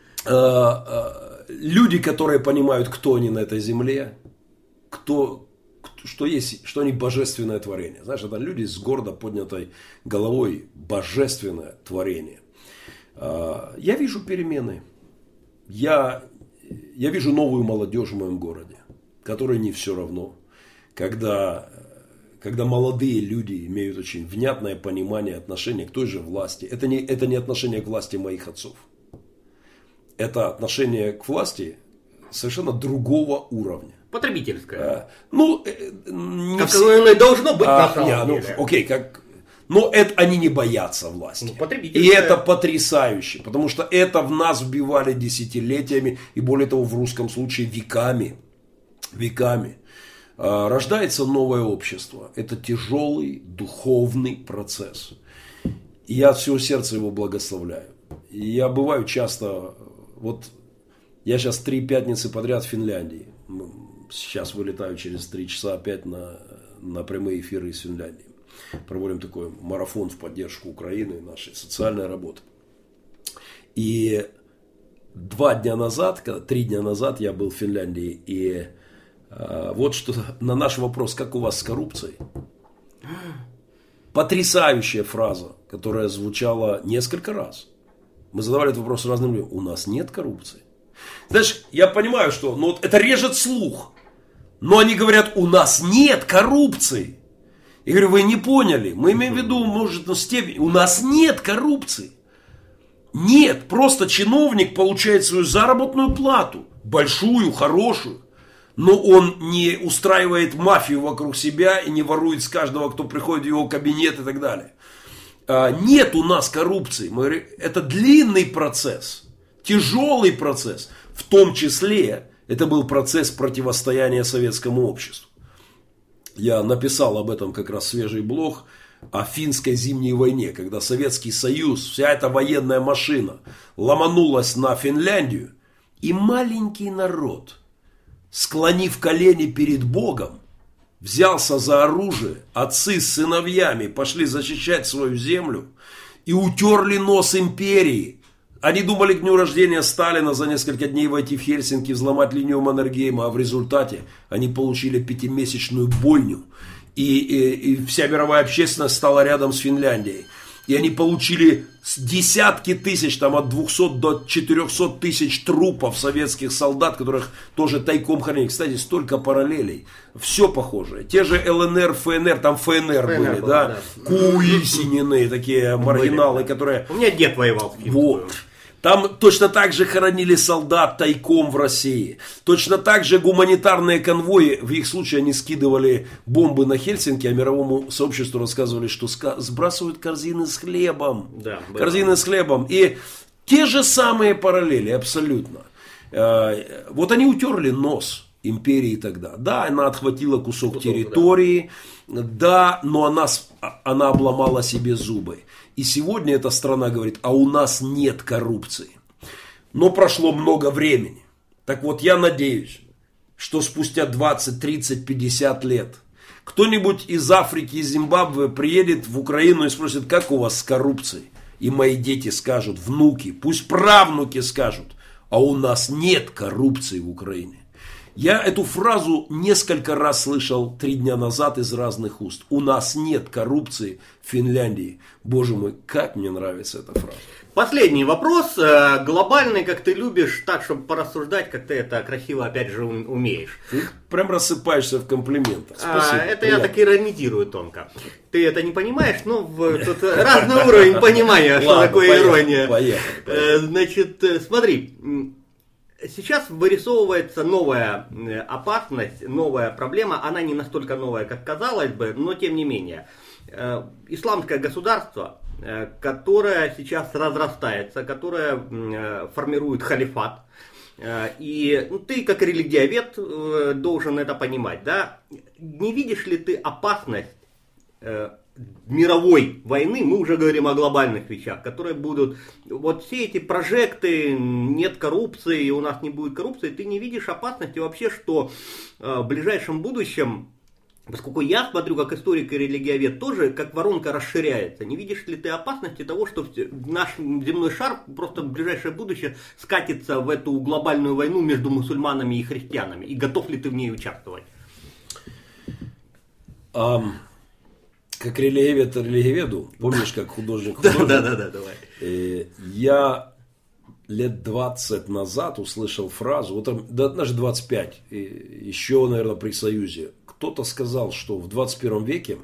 Speaker 3: люди, которые понимают, кто они на этой земле, кто, что есть, что они божественное творение. Знаешь, это люди с гордо поднятой головой, божественное творение. Я вижу перемены. Я, я вижу новую молодежь в моем городе, которой не все равно. Когда, когда молодые люди имеют очень внятное понимание отношения к той же власти. Это не, это не отношение к власти моих отцов. Это отношение к власти совершенно другого уровня.
Speaker 1: Потребительское.
Speaker 3: А, ну, не
Speaker 1: как
Speaker 3: все...
Speaker 1: оно и должно быть а, на самом
Speaker 3: не,
Speaker 1: деле.
Speaker 3: Ну, окей, как... Но это, они не боятся власти.
Speaker 1: Ну,
Speaker 3: и это потрясающе. Потому что это в нас вбивали десятилетиями. И более того, в русском случае веками. Веками. Рождается новое общество. Это тяжелый духовный процесс. И я от всего сердца его благословляю. И я бываю часто, вот я сейчас три пятницы подряд в Финляндии. Сейчас вылетаю через три часа опять на, на прямые эфиры из Финляндии. Проводим такой марафон в поддержку Украины, нашей социальной работы. И два дня назад, три дня назад я был в Финляндии, и вот что на наш вопрос, как у вас с коррупцией? Потрясающая фраза, которая звучала несколько раз. Мы задавали этот вопрос разным людям. У нас нет коррупции. Знаешь, я понимаю, что ну, вот это режет слух. Но они говорят, у нас нет коррупции. Я говорю, вы не поняли. Мы имеем в виду, может, на степень. У нас нет коррупции. Нет, просто чиновник получает свою заработную плату. Большую, хорошую. Но он не устраивает мафию вокруг себя и не ворует с каждого, кто приходит в его кабинет и так далее. Нет у нас коррупции. Мы говорим, это длинный процесс, тяжелый процесс. В том числе это был процесс противостояния советскому обществу. Я написал об этом как раз свежий блог о финской зимней войне, когда Советский Союз, вся эта военная машина ломанулась на Финляндию. И маленький народ, склонив колени перед Богом, взялся за оружие, отцы с сыновьями пошли защищать свою землю и утерли нос империи. Они думали к дню рождения Сталина за несколько дней войти в Хельсинки, взломать линию Маннергейма, а в результате они получили пятимесячную бойню. И, и, и вся мировая общественность стала рядом с Финляндией. И они получили десятки тысяч, там от двухсот до четырехсот тысяч трупов советских солдат, которых тоже тайком хранили. Кстати, столько параллелей. Все похожее. Те же ЛНР, ФНР, там ФНР, ФНР были, был, да? да. Куисинины, такие маргиналы, были. Которые...
Speaker 1: У меня дед воевал в Киеве.
Speaker 3: Вот. Там точно так же хоронили солдат тайком в России. Точно так же гуманитарные конвои, в их случае они скидывали бомбы на Хельсинки, а мировому сообществу рассказывали, что сбрасывают корзины с хлебом. Да, корзины с хлебом. И те же самые параллели, абсолютно. Вот они утерли нос империи тогда. Да, она отхватила кусок, кусок территории, да. да, но она, она обломала себе зубы. И сегодня эта страна говорит, а у нас нет коррупции. Но прошло много времени. Так вот, я надеюсь, что спустя двадцать, тридцать, пятьдесят лет кто-нибудь из Африки, из Зимбабве приедет в Украину и спросит, как у вас с коррупцией? И мои дети скажут, внуки, пусть правнуки скажут, а у нас нет коррупции в Украине. Я эту фразу несколько раз слышал три дня назад из разных уст. У нас нет коррупции в Финляндии. Боже мой, как мне нравится эта фраза.
Speaker 1: Последний вопрос. Глобальный, как ты любишь, так, чтобы порассуждать, как ты это красиво, опять же, умеешь.
Speaker 3: Ты прям рассыпаешься в комплиментах. Спасибо.
Speaker 1: А, это приятно. Я так иронизирую тонко. Ты это не понимаешь, но в, тут разный уровень понимания, что такое ирония. Поехали. Значит, смотри. Сейчас вырисовывается новая опасность, новая проблема. Она не настолько новая, как казалось бы, но тем не менее. Исламское государство, которое сейчас разрастается, которое формирует халифат. И ну, ты, как религиовед, должен это понимать, да? Не видишь ли ты опасность мировой войны, мы уже говорим о глобальных вещах, которые будут, вот все эти прожекты, нет коррупции, у нас не будет коррупции, ты не видишь опасности вообще, что э, в ближайшем будущем, поскольку я смотрю, как историк и религиовед тоже, как воронка расширяется, не видишь ли ты опасности того, что наш земной шар просто в ближайшее будущее скатится в эту глобальную войну между мусульманами и христианами, и готов ли ты в ней участвовать?
Speaker 3: Um... Как религиовед религиоведу, помнишь, как художник художник?
Speaker 1: Да, да, да, давай.
Speaker 3: Я лет двадцать назад услышал фразу, вот там, да, даже двадцать пять, еще, наверное, при Союзе, кто-то сказал, что в двадцать первом веке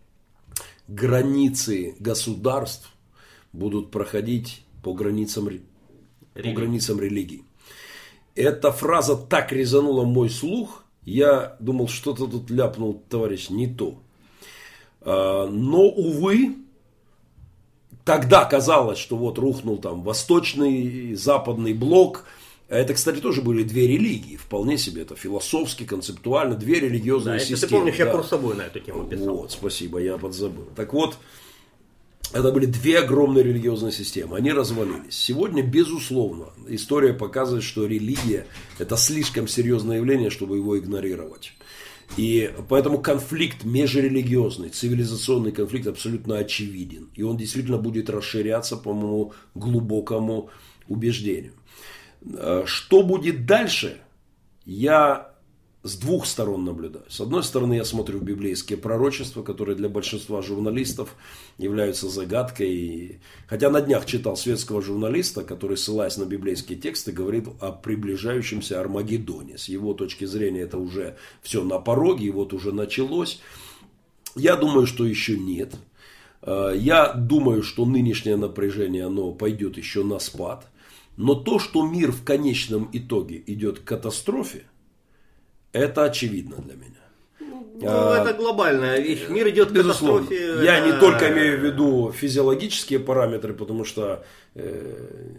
Speaker 3: границы государств будут проходить по границам, по границам религии. Эта фраза так резанула мой слух, я думал, что-то тут ляпнул товарищ не то. Но, увы, тогда казалось, что вот рухнул там восточный, западный блок. Это, кстати, тоже были две религии. Вполне себе это философски, концептуально. Две религиозные
Speaker 1: да,
Speaker 3: системы.
Speaker 1: Ты помнишь,
Speaker 3: да.
Speaker 1: я курсовую на эту тему писал.
Speaker 3: Вот, спасибо, я подзабыл. Так вот, это были две огромные религиозные системы. Они развалились. Сегодня, безусловно, история показывает, что религия – это слишком серьезное явление, чтобы его игнорировать. И поэтому конфликт межрелигиозный, цивилизационный конфликт абсолютно очевиден. И он действительно будет расширяться по моему глубокому убеждению. Что будет дальше, я с двух сторон наблюдаю. С одной стороны, я смотрю в библейские пророчества, которые для большинства журналистов являются загадкой. Хотя на днях читал светского журналиста, который, ссылаясь на библейские тексты, говорит о приближающемся Армагеддоне. С его точки зрения это уже все на пороге, и вот уже началось. Я думаю, что еще нет. Я думаю, что нынешнее напряжение, оно пойдет еще на спад. Но то, что мир в конечном итоге идет к катастрофе, это очевидно для меня.
Speaker 1: Ну, а, это глобальная вещь. Мир идет к катастрофе.
Speaker 3: Я это... не только имею в виду физиологические параметры, потому что э,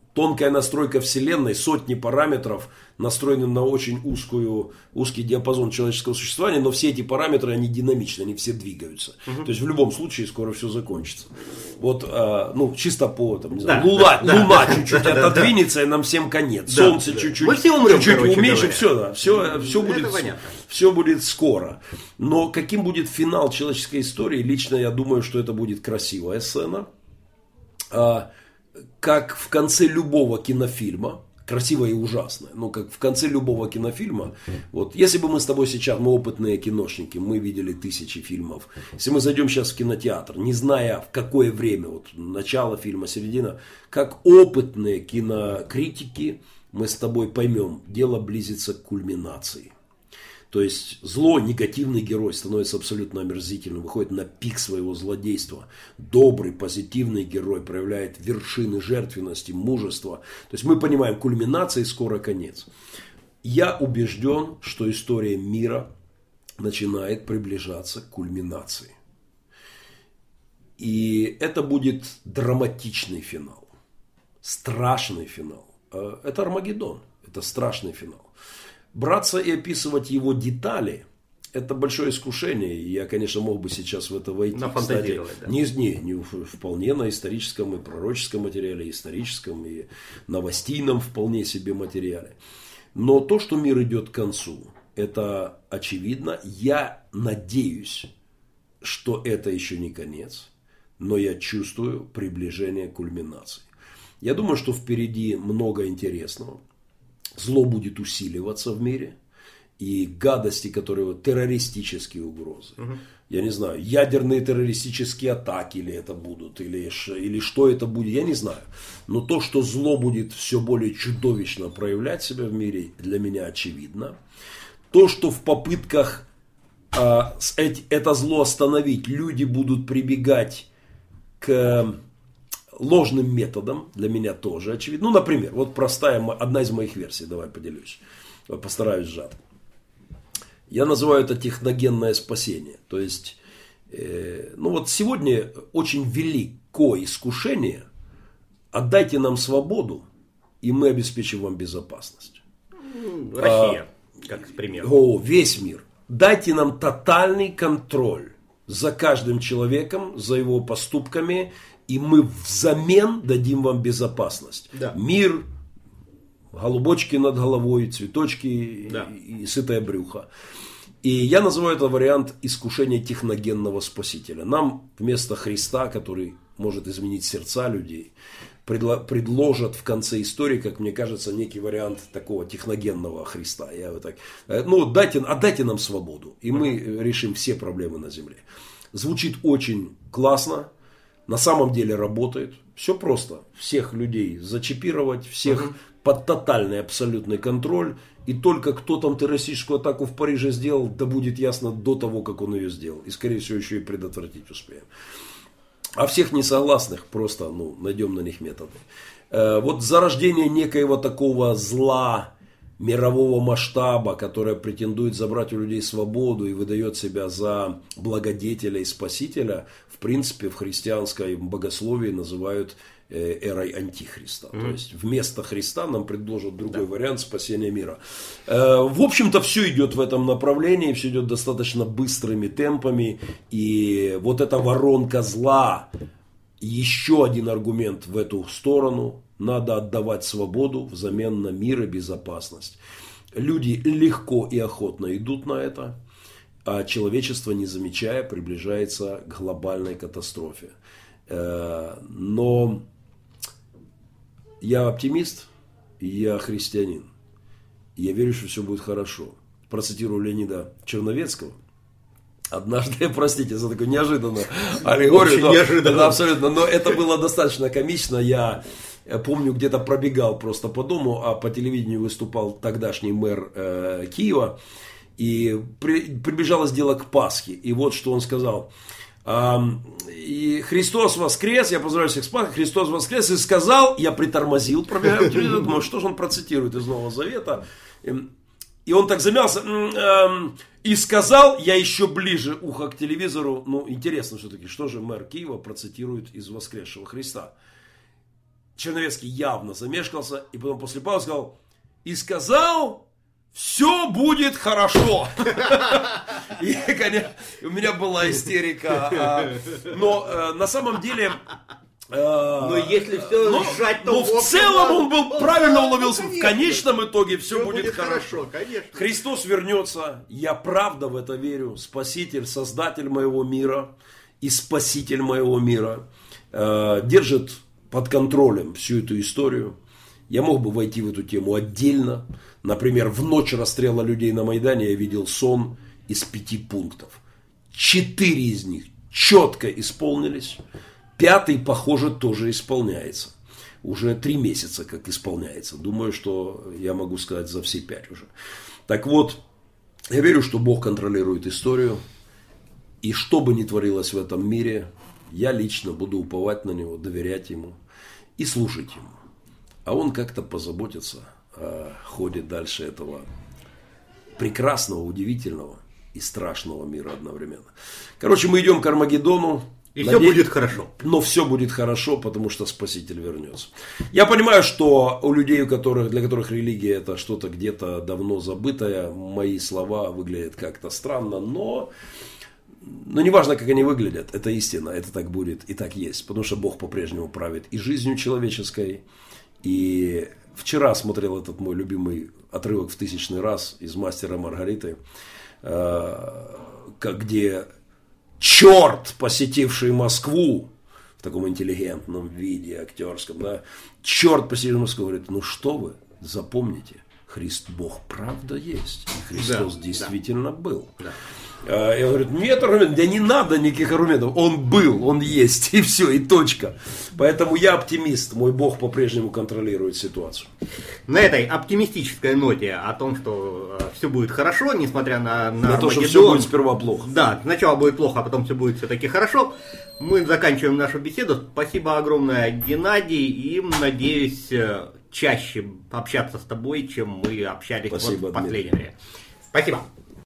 Speaker 3: тонкая настройка Вселенной, сотни параметров, настроены на очень узкую, узкий диапазон человеческого существования, но все эти параметры, они динамичны, они все двигаются. Угу. То есть в любом случае скоро все закончится. Вот, а, ну, чисто по, там, не знаю, да, луна, да, луна да, чуть-чуть да, отодвинется, да, и нам всем конец. Да, Солнце да. чуть-чуть, все умрем, чуть-чуть уменьшим, все, да, все, все, будет, все будет скоро. Но каким будет финал человеческой истории, лично я думаю, что это будет красивая сцена. А, как в конце любого кинофильма, красивое и ужасное, но как в конце любого кинофильма, вот, если бы мы с тобой сейчас, мы опытные киношники, мы видели тысячи фильмов, если мы зайдем сейчас в кинотеатр, не зная в какое время, вот, начало фильма, середина, как опытные кинокритики, мы с тобой поймем, дело близится к кульминации. То есть зло, негативный герой становится абсолютно омерзительным, выходит на пик своего злодейства. Добрый, позитивный герой проявляет вершины жертвенности, мужества. То есть мы понимаем, кульминация и скоро конец. Я убежден, что история мира начинает приближаться к кульминации. И это будет драматичный финал, страшный финал. Это Армагеддон, это страшный финал. Браться и описывать его детали – это большое искушение. И я, конечно, мог бы сейчас в это войти.
Speaker 1: Нафантазировать,
Speaker 3: Кстати,
Speaker 1: да?
Speaker 3: Не, не, не вполне на историческом и пророческом материале, историческом и новостейном вполне себе материале. Но то, что мир идет к концу, это очевидно. Я надеюсь, что это еще не конец, но я чувствую приближение к кульминации. Я думаю, что впереди много интересного. Зло будет усиливаться в мире. И гадости, которые террористические угрозы. Угу. Я не знаю, ядерные террористические атаки ли это будут, или, или что это будет, я не знаю. Но то, что зло будет все более чудовищно проявлять себя в мире, для меня очевидно. То, что в попытках а, это зло остановить, люди будут прибегать к ложным методам, для меня тоже очевидно. Ну, например, вот простая, одна из моих версий, давай поделюсь, постараюсь сжать. Я называю это техногенное спасение. То есть, э, ну вот сегодня очень велико искушение. Отдайте нам свободу, и мы обеспечим вам безопасность.
Speaker 1: Россия, а, как пример.
Speaker 3: О, весь мир. Дайте нам тотальный контроль за каждым человеком, за его поступками, и мы взамен дадим вам безопасность. Да. Мир, голубочки над головой, цветочки, да, и, и сытое брюхо. И я называю это вариант искушения техногенного спасителя. Нам вместо Христа, который может изменить сердца людей, предло- предложат в конце истории, как мне кажется, некий вариант такого техногенного Христа. Я вот так, ну, дайте, отдайте нам свободу, и мы решим все проблемы на земле. Звучит очень классно. На самом деле работает. Все просто. Всех людей зачипировать, всех uh-huh. под тотальный абсолютный контроль. И только кто там террористическую атаку в Париже сделал, да будет ясно до того, как он ее сделал. И скорее всего еще и предотвратить успеем. А всех несогласных просто ну, найдем на них методы. Э, вот зарождение некоего такого зла мирового масштаба, которое претендует забрать у людей свободу и выдает себя за благодетеля и спасителя, в принципе, в христианском богословии называют эрой антихриста. Mm-hmm. То есть вместо Христа нам предложат другой да. вариант спасения мира. В общем-то, все идет в этом направлении, все идет достаточно быстрыми темпами. И вот эта воронка зла, еще один аргумент в эту сторону. Надо отдавать свободу взамен на мир и безопасность. Люди легко и охотно идут на это, а человечество, не замечая, приближается к глобальной катастрофе. Но я оптимист, я христианин. Я верю, что все будет хорошо. Процитирую Леонида Черновецкого. Однажды, простите за такую неожиданную аллегорию, но, неожиданно. Абсолютно, но это было достаточно комично. Я помню, где-то пробегал просто по дому, а по телевидению выступал тогдашний мэр э, Киева. И при, приближалось дело к Пасхе. И вот что он сказал. И Христос воскрес, я поздравляю всех с Пасхой, Христос воскрес и сказал, я притормозил, пробегаю телевизор, думаю, что же он процитирует из Нового Завета. И он так замялся, и сказал, я еще ближе ухо к телевизору, ну интересно все-таки, что же мэр Киева процитирует из воскресшего Христа. Черновецкий явно замешкался, и потом после паузы сказал, и сказал, все будет хорошо. И, конечно, у меня была истерика. Но на самом деле...
Speaker 4: Но если все
Speaker 3: но,
Speaker 4: сжать, то
Speaker 3: но в целом он был он правильно уловился. В конечном итоге все, все будет, будет хорошо.
Speaker 4: хорошо конечно.
Speaker 3: Христос вернется. Я правда в это верю. Спаситель, Создатель моего мира и Спаситель моего мира э, держит под контролем всю эту историю. Я мог бы войти в эту тему отдельно. Например, в ночь расстрела людей на Майдане я видел сон из пяти пунктов. Четыре из них четко исполнились. Пятый, похоже, тоже исполняется. Уже три месяца как исполняется. Думаю, что я могу сказать за все пять уже. Так вот, я верю, что Бог контролирует историю. И что бы ни творилось в этом мире, я лично буду уповать на Него, доверять Ему и служить Ему. А Он как-то позаботится о ходе дальше этого прекрасного, удивительного и страшного мира одновременно. Короче, мы идем к Армагеддону.
Speaker 4: И Надеюсь, все будет хорошо.
Speaker 3: Но все будет хорошо, потому что Спаситель вернется. Я понимаю, что у людей, у которых, для которых религия это что-то где-то давно забытое, мои слова выглядят как-то странно, но, но неважно, как они выглядят, это истина, это так будет и так есть. Потому что Бог по-прежнему правит и жизнью человеческой. И вчера смотрел этот мой любимый отрывок в тысячный раз из «Мастера и Маргариты», где... черт, посетивший Москву в таком интеллигентном виде, актерском, да, черт, посетивший Москву, говорит, ну что вы, запомните, Христ, Бог правда есть, и Христос да, действительно да. был. Да. А, я говорю, нет аргументов, да не надо никаких аргументов, Он был, Он есть, и все, и точка. Поэтому я оптимист, мой Бог по-прежнему контролирует ситуацию.
Speaker 4: На этой оптимистической ноте о том, что все будет хорошо, несмотря на... На,
Speaker 3: на то, что все будет сперва плохо.
Speaker 4: Да, сначала будет плохо, а потом все будет все-таки хорошо. Мы заканчиваем нашу беседу. Спасибо огромное, Геннадий, и надеюсь чаще общаться с тобой, чем мы общались вот в последнее время. Спасибо.